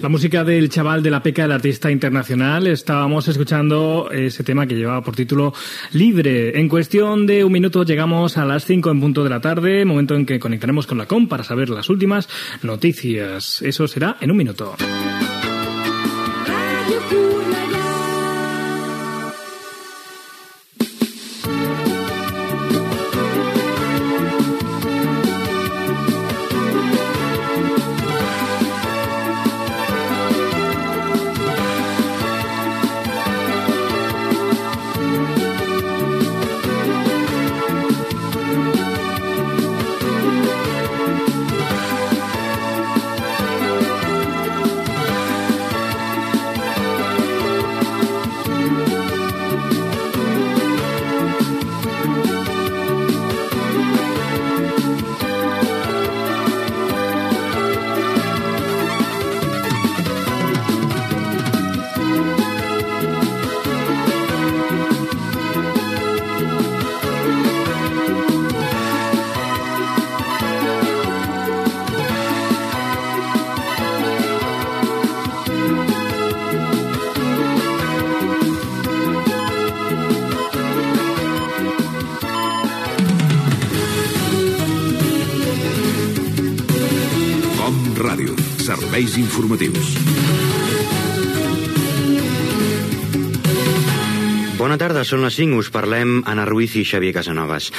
la música del Chaval de la Peca, el artista internacional. Estábamos escuchando ese tema que llevaba por título Libre. En cuestión de un minuto llegamos a las 5 en punto de la tarde, momento en que conectaremos con la COM para saber las últimas noticias. Eso será en un minuto. Ràdio, serveis informatius. Bona tarda, són les 5, us parlem Anna Ruiz i Xavier Casanovas.